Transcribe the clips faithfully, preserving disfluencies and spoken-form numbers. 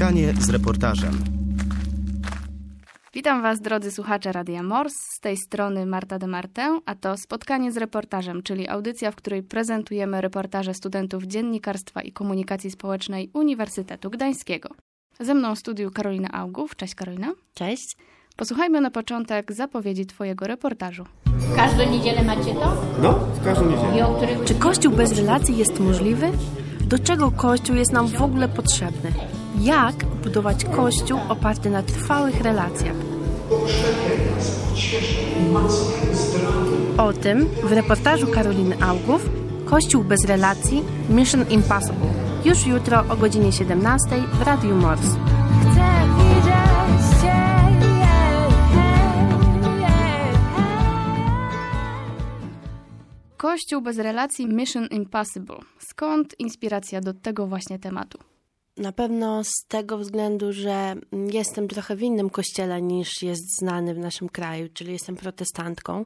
Spotkanie z reportażem. Witam Was, drodzy słuchacze Radia Mors, z tej strony Marta de Martę, a to Spotkanie z reportażem, czyli audycja, w której prezentujemy reportaże studentów Dziennikarstwa i Komunikacji Społecznej Uniwersytetu Gdańskiego. Ze mną w studiu Karolina Augów. Cześć Karolina. Cześć. Posłuchajmy na początek zapowiedzi Twojego reportażu. Każdą niedzielę macie to? No, w każdą niedzielę. I o których... Czy Kościół bez relacji jest możliwy? Do czego Kościół jest nam w ogóle potrzebny? Jak budować Kościół oparty na trwałych relacjach? O tym w reportażu Karoliny Augów Kościół bez relacji – Mission Impossible. Już jutro o godzinie siedemnastej w Radiu Mors. Kościół bez relacji Mission Impossible. Skąd inspiracja do tego właśnie tematu? Na pewno z tego względu, że jestem trochę w innym kościele niż jest znany w naszym kraju, czyli jestem protestantką.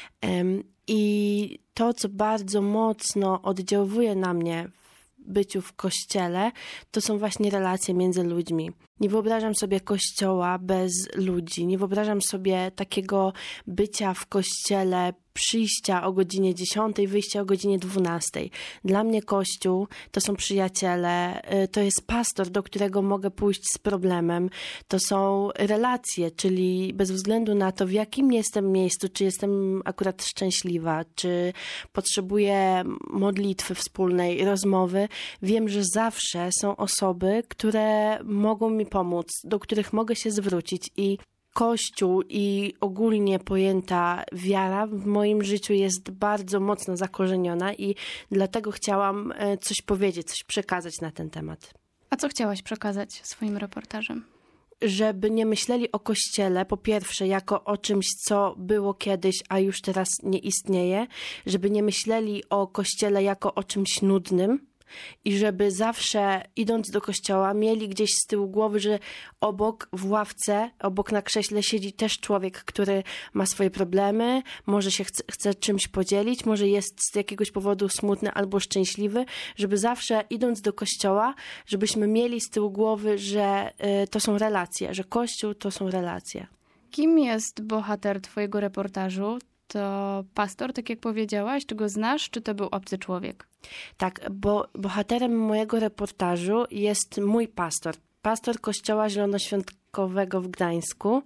I to, co bardzo mocno oddziałuje na mnie w byciu w kościele, to są właśnie relacje między ludźmi. Nie wyobrażam sobie kościoła bez ludzi, nie wyobrażam sobie takiego bycia w kościele, przyjścia o godzinie dziesiątej, wyjścia o godzinie dwunastej. Dla mnie Kościół to są przyjaciele, to jest pastor, do którego mogę pójść z problemem. To są relacje, czyli bez względu na to, w jakim jestem miejscu, czy jestem akurat szczęśliwa, czy potrzebuję modlitwy wspólnej, rozmowy, wiem, że zawsze są osoby, które mogą mi pomóc, do których mogę się zwrócić i Kościół i ogólnie pojęta wiara w moim życiu jest bardzo mocno zakorzeniona i dlatego chciałam coś powiedzieć, coś przekazać na ten temat. A co chciałaś przekazać swoim reportażem? Żeby nie myśleli o Kościele, po pierwsze, jako o czymś, co było kiedyś, a już teraz nie istnieje, żeby nie myśleli o Kościele jako o czymś nudnym, i żeby zawsze idąc do kościoła mieli gdzieś z tyłu głowy, że obok w ławce, obok na krześle siedzi też człowiek, który ma swoje problemy, może się chce, chce czymś podzielić, może jest z jakiegoś powodu smutny albo szczęśliwy, żeby zawsze idąc do kościoła, żebyśmy mieli z tyłu głowy, że y, to są relacje, że Kościół to są relacje. Kim jest bohater Twojego reportażu? To pastor, tak jak powiedziałaś, czy go znasz, czy to był obcy człowiek? Tak, bo bohaterem mojego reportażu jest mój pastor. Pastor Kościoła Zielonoświątkowego w Gdańsku.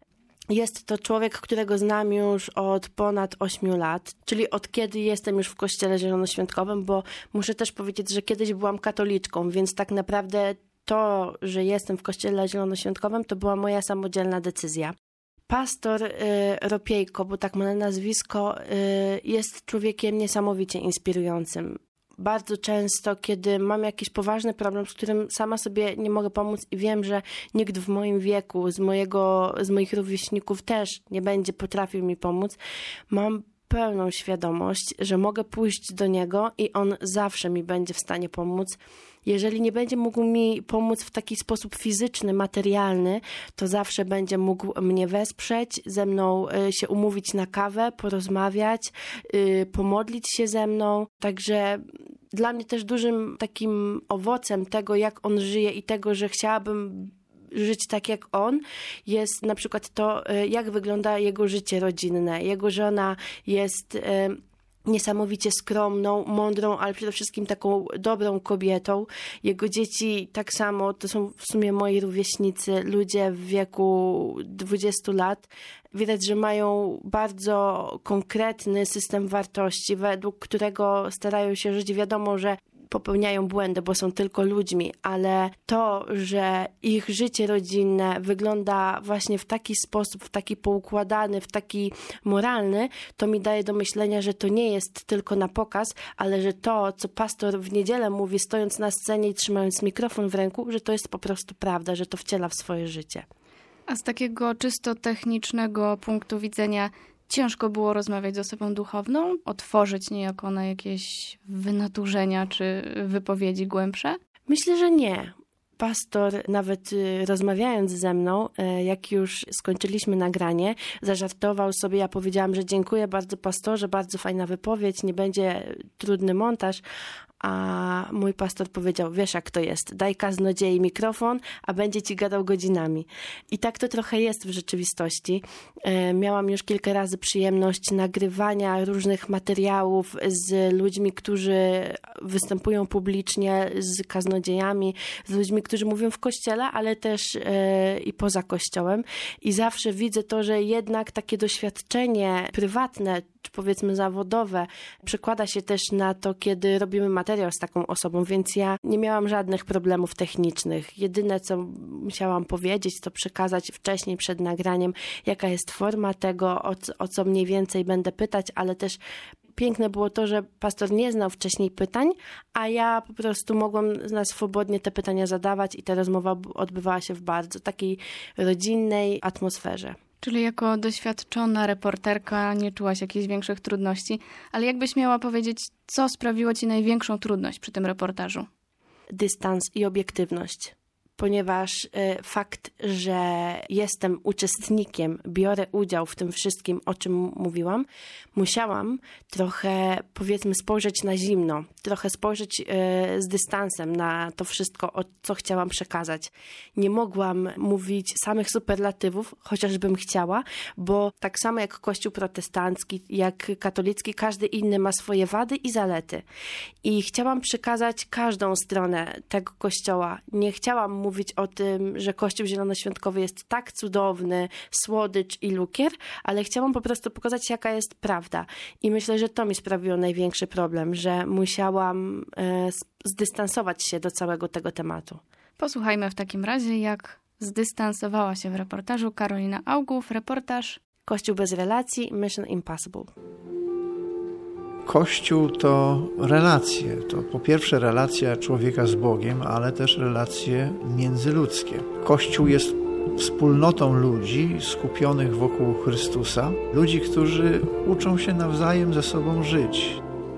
Jest to człowiek, którego znam już od ponad ośmiu lat, czyli od kiedy jestem już w Kościele Zielonoświątkowym, bo muszę też powiedzieć, że kiedyś byłam katoliczką, więc tak naprawdę to, że jestem w Kościele Zielonoświątkowym, to była moja samodzielna decyzja. Pastor y, Ropiejko, bo tak ma na nazwisko, y, jest człowiekiem niesamowicie inspirującym. Bardzo często, kiedy mam jakiś poważny problem, z którym sama sobie nie mogę pomóc i wiem, że nikt w moim wieku, z, mojego, z moich rówieśników też nie będzie potrafił mi pomóc, mam pełną świadomość, że mogę pójść do niego i on zawsze mi będzie w stanie pomóc. Jeżeli nie będzie mógł mi pomóc w taki sposób fizyczny, materialny, to zawsze będzie mógł mnie wesprzeć, ze mną się umówić na kawę, porozmawiać, pomodlić się ze mną. Także dla mnie też dużym takim owocem tego, jak on żyje i tego, że chciałabym żyć tak jak on, jest na przykład to, jak wygląda jego życie rodzinne. Jego żona jest niesamowicie skromną, mądrą, ale przede wszystkim taką dobrą kobietą. Jego dzieci tak samo, to są w sumie moi rówieśnicy, ludzie w wieku dwudziestu lat. Widać, że mają bardzo konkretny system wartości, według którego starają się żyć. Wiadomo, że popełniają błędy, bo są tylko ludźmi, ale to, że ich życie rodzinne wygląda właśnie w taki sposób, w taki poukładany, w taki moralny, to mi daje do myślenia, że to nie jest tylko na pokaz, ale że to, co pastor w niedzielę mówi, stojąc na scenie i trzymając mikrofon w ręku, że to jest po prostu prawda, że to wciela w swoje życie. A z takiego czysto technicznego punktu widzenia ciężko było rozmawiać z osobą duchowną? Otworzyć niejako na jakieś wynaturzenia czy wypowiedzi głębsze? Myślę, że nie. Pastor, nawet rozmawiając ze mną, jak już skończyliśmy nagranie, zażartował sobie, ja powiedziałam, że dziękuję bardzo pastorze, bardzo fajna wypowiedź, nie będzie trudny montaż. a mój pastor powiedział, wiesz jak to jest, daj kaznodziei mikrofon, a będzie ci gadał godzinami. I tak to trochę jest w rzeczywistości. Miałam już kilka razy przyjemność nagrywania różnych materiałów z ludźmi, którzy występują publicznie, z kaznodziejami, z ludźmi, którzy mówią w kościele, ale też i poza kościołem. I zawsze widzę to, że jednak takie doświadczenie prywatne, czy powiedzmy zawodowe, przekłada się też na to, kiedy robimy materiał z taką osobą, więc ja nie miałam żadnych problemów technicznych. Jedyne, co musiałam powiedzieć, to przekazać wcześniej przed nagraniem, jaka jest forma tego, o, o co mniej więcej będę pytać, ale też piękne było to, że pastor nie znał wcześniej pytań, a ja po prostu mogłam na swobodnie te pytania zadawać i ta rozmowa odbywała się w bardzo takiej rodzinnej atmosferze. Czyli jako doświadczona reporterka nie czułaś jakichś większych trudności, ale jakbyś miała powiedzieć, co sprawiło ci największą trudność przy tym reportażu? Dystans i obiektywność. Ponieważ y, fakt, że jestem uczestnikiem, biorę udział w tym wszystkim, o czym mówiłam, musiałam trochę, powiedzmy, spojrzeć na zimno, trochę spojrzeć y, z dystansem na to wszystko, o co chciałam przekazać. Nie mogłam mówić samych superlatywów, chociażbym chciała, bo tak samo jak Kościół protestancki, jak katolicki, każdy inny ma swoje wady i zalety. I chciałam przekazać każdą stronę tego Kościoła. Nie chciałam mówić mówić o tym, że Kościół Zielonoświątkowy jest tak cudowny, słodycz i lukier, ale chciałam po prostu pokazać, jaka jest prawda. I myślę, że to mi sprawiło największy problem, że musiałam e, zdystansować się do całego tego tematu. Posłuchajmy w takim razie, jak zdystansowała się w reportażu Karolina Augów. Reportaż Kościół bez relacji, Mission Impossible. Kościół to relacje. To po pierwsze relacja człowieka z Bogiem, ale też relacje międzyludzkie. Kościół jest wspólnotą ludzi skupionych wokół Chrystusa. Ludzi, którzy uczą się nawzajem ze sobą żyć.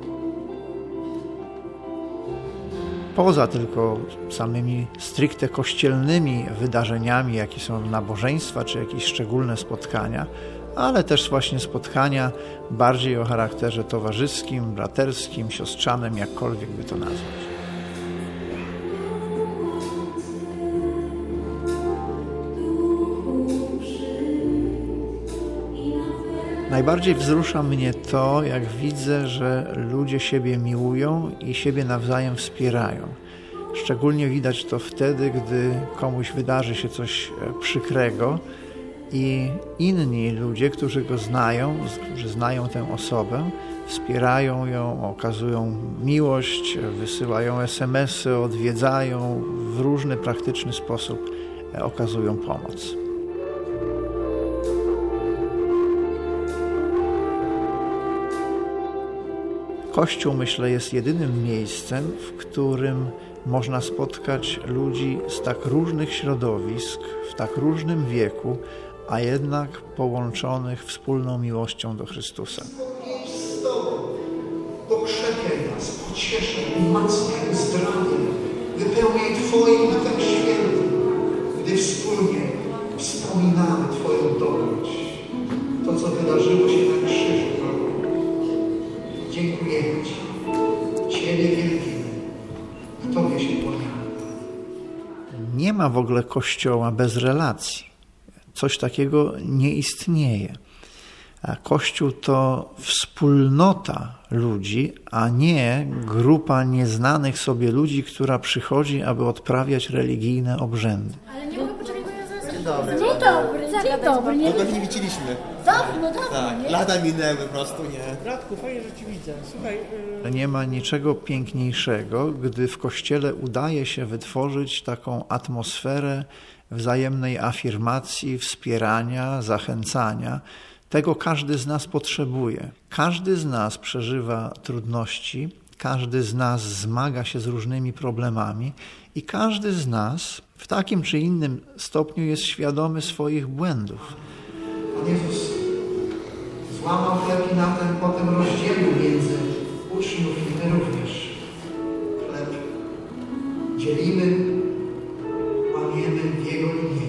Poza tylko samymi stricte kościelnymi wydarzeniami, jakie są nabożeństwa czy jakieś szczególne spotkania, ale też właśnie spotkania bardziej o charakterze towarzyskim, braterskim, siostrzanym, jakkolwiek by to nazwać. Najbardziej wzrusza mnie to, jak widzę, że ludzie siebie miłują i siebie nawzajem wspierają. Szczególnie widać to wtedy, gdy komuś wydarzy się coś przykrego i inni ludzie, którzy go znają, którzy znają tę osobę, wspierają ją, okazują miłość, wysyłają es em esy, odwiedzają, w różny praktyczny sposób okazują pomoc. Kościół, myślę, jest jedynym miejscem, w którym można spotkać ludzi z tak różnych środowisk, w tak różnym wieku, a jednak połączonych wspólną miłością do Chrystusa. Z Tobą, pokrzepiaj nas, pocieszaj, umacniaj, uzdrawiaj, wypełniaj Twoim Duchem Świętym, gdy wspólnie wspominamy Twoją dobroć, to, co wydarzyło się na krzyżu. Dziękujemy Ci. Ciebie wielbimy. W Tobie się kłaniamy. Nie ma w ogóle Kościoła bez relacji. Coś takiego nie istnieje. A Kościół to wspólnota ludzi, a nie grupa nieznanych sobie ludzi, która przychodzi, aby odprawiać religijne obrzędy. Ale nie mogę poczekać, bo ja zaraz... Dzień dobry. Dzień dobry, dzień dobry. Nie, Długo nie widzieliśmy. dawno, dawno, Tak, nie? lata minęły po prostu, nie? Bratku, fajnie, że Ci widzę. Słuchaj... Yy... Nie ma niczego piękniejszego, gdy w Kościele udaje się wytworzyć taką atmosferę wzajemnej afirmacji, wspierania, zachęcania. Tego każdy z nas potrzebuje. Każdy z nas przeżywa trudności, każdy z nas zmaga się z różnymi problemami i każdy z nas w takim czy innym stopniu jest świadomy swoich błędów. Pan Jezus złamał chleb i na ten potem rozdzielił między uczniów i my również. Chleb dzielimy, łamiemy w Jego imię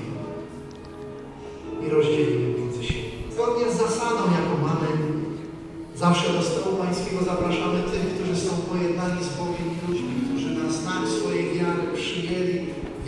i rozdzielimy między siebie. Zgodnie z zasadą, jaką mamy, zawsze do stołu Pańskiego zapraszamy tych, którzy są pojednani z Bogiem i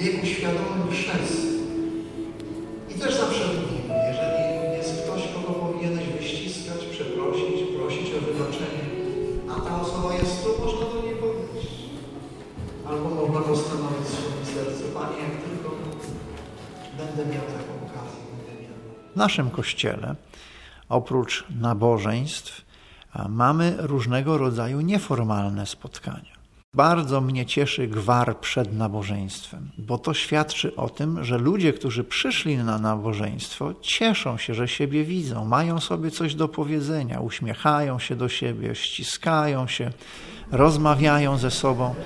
wieku świadomym chrzest. I też zawsze mówimy, jeżeli jest ktoś, kogo powinieneś wyściskać, przeprosić, prosić o wybaczenie, a ta osoba jest tu, można do niej powiedzieć. Albo można postanowić w swoim sercu, Panie, jak tylko będę miał taką okazję, będę miał. W naszym Kościele, oprócz nabożeństw, mamy różnego rodzaju nieformalne spotkania. Bardzo mnie cieszy gwar przed nabożeństwem, bo to świadczy o tym, że ludzie, którzy przyszli na nabożeństwo, cieszą się, że siebie widzą, mają sobie coś do powiedzenia, uśmiechają się do siebie, ściskają się, rozmawiają ze sobą.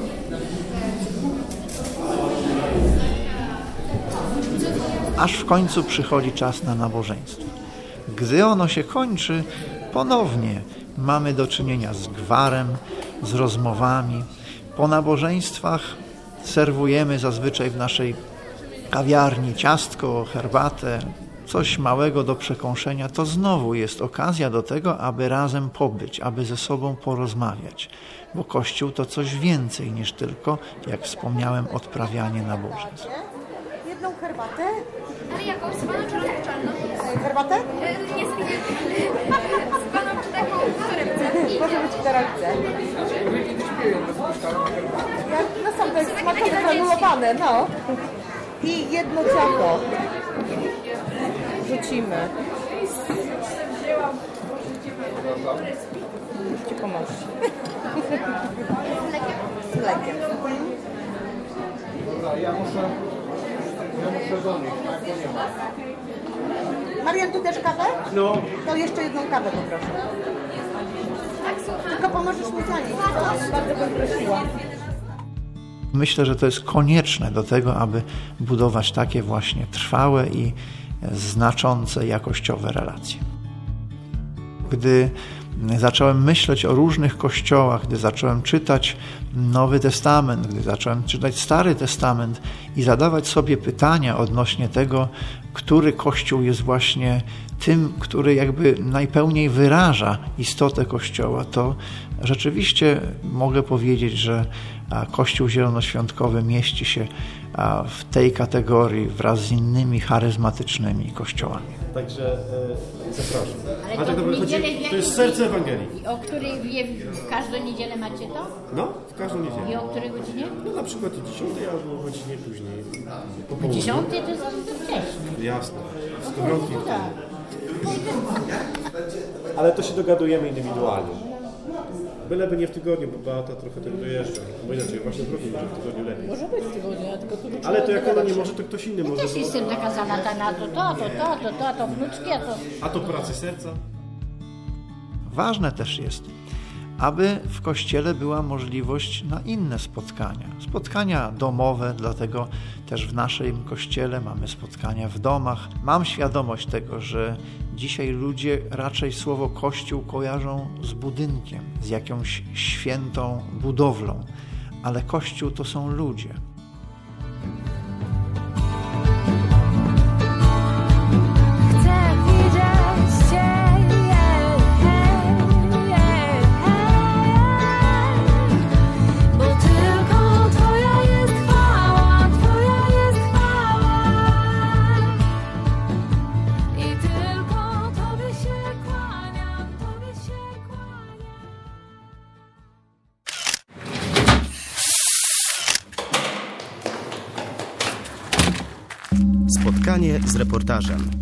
Aż w końcu przychodzi czas na nabożeństwo. Gdy ono się kończy, ponownie mamy do czynienia z gwarem, z rozmowami. Po nabożeństwach serwujemy zazwyczaj w naszej kawiarni ciastko, herbatę, coś małego do przekąszenia. To znowu jest okazja do tego, aby razem pobyć, aby ze sobą porozmawiać. Bo Kościół to coś więcej niż tylko, jak wspomniałem, odprawianie nabożeństw. Jedną herbatę. Ale jaką? Z paną czy rozpuszczalną? Herbatę? Nie z z paną czy taką w torebce? Może być w torebce. Ja, no są to jest smakowe, granulowane, no. I jedno ciasto. Rzucimy. Ci pomogę. Z mlekiem. Dobra, ja muszę... Ja muszę do nich, tak? Bo nie ma. Marian, tu też kawę? No. To jeszcze jedną kawę poproszę. Tylko pomożesz mi zanieść. Bardzo bym prosiła. Myślę, że to jest konieczne do tego, aby budować takie właśnie trwałe i znaczące jakościowe relacje. Gdy zacząłem myśleć o różnych kościołach, gdy zacząłem czytać Nowy Testament, gdy zacząłem czytać Stary Testament i zadawać sobie pytania odnośnie tego, który kościół jest właśnie tym, który jakby najpełniej wyraża istotę Kościoła, to rzeczywiście mogę powiedzieć, że Kościół Zielonoświątkowy mieści się w tej kategorii wraz z innymi charyzmatycznymi kościołami. Także e, zapraszam. Ale A to, tak naprawdę w niedzielę chodzi, w to jest jakiej- serce Ewangelii. O której wie, w każdą niedzielę macie to? No, w każdą I niedzielę. o której godzinie? No na przykład o dziesiątej albo o godzinie później. Po O południu. dziesiątej to jest to wcześniej. Jasne. Z krągi. No tak. Ale to się dogadujemy indywidualnie. Byleby nie w tygodniu, bo Beata trochę tego dojeżdża. Bo inaczej, właśnie drogi może w tygodniu lepiej. Może być w tygodniu, a tylko tu trzeba Ale to jak ona dogadać nie się. może, to ktoś inny Ja może. też jestem nakazana ta na to, to, to, to, to, to, to wnuczki, a to... A to pracy serca. Ważne też jest, aby w Kościele była możliwość na inne spotkania. Spotkania domowe, dlatego też w naszym Kościele mamy spotkania w domach. Mam świadomość tego, że dzisiaj ludzie raczej słowo Kościół kojarzą z budynkiem, z jakąś świętą budowlą, ale Kościół to są ludzie. Spotkanie z reportażem.